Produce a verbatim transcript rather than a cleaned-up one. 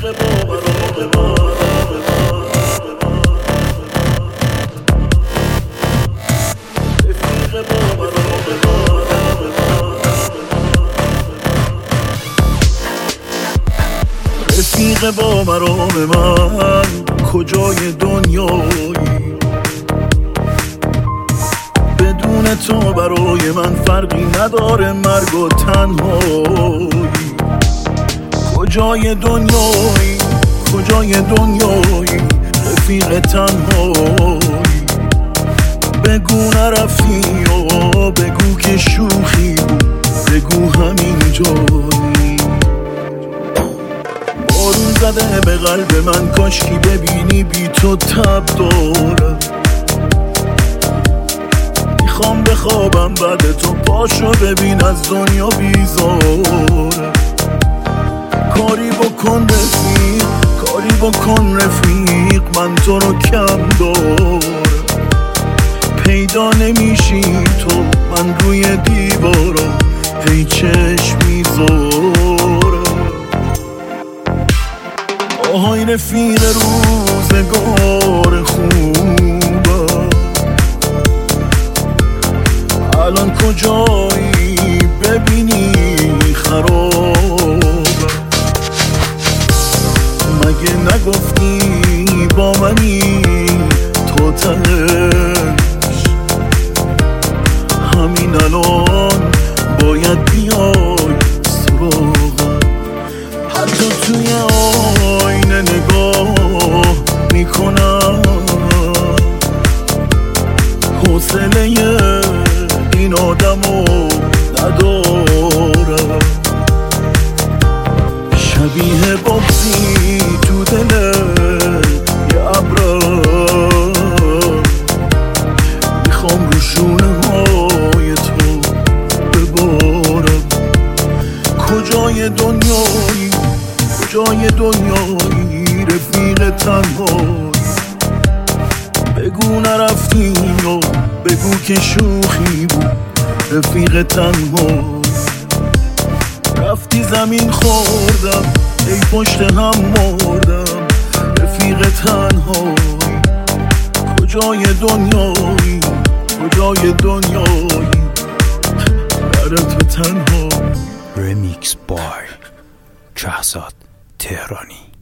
رفیق با مرام من کجای دنیایی، بدون تو برای من فرقی نداره مرگ و تنهایی. کجای دنیایی کجای دنیایی رفیق تنهایی، بگو نرفتی و بگو که شوخی بود، بگو همین جایی. بارون زده به قلب من کاشکی ببینی بی تو تب دارم، میخوام بخوابم بعد تو پاشو ببین از دنیا بیزارم. کاری بکن رفیق کاری بکن رفیق من تو رو کم دارم، پیدا نمیشی تو من روی دیوارم هی چشم میذارم. آهای رفیق روزگار خوبم، الان کجایی ببینی خرابم، مگه نگفتی با منی تو تهش، همین الان باید بیای سراغم. حتی توی آینه نگاه میکنم، حوصله این آدمو ندارم، شبیه بغضی تو دل یه ابرم، میخوام رو شونه های تو ببارم. کجای دنیایی کجای دنیایی رفیق تنهایی، بگو نرفتی و بگو که شوخی بود رفیق تنهایی. رفتی زمین خوردم ای پشت هم مردم رفیق تنهایی. کجای دنیایی کجای دنیایی برای تو تنها. رمیکس بای شهزاد تهرانی.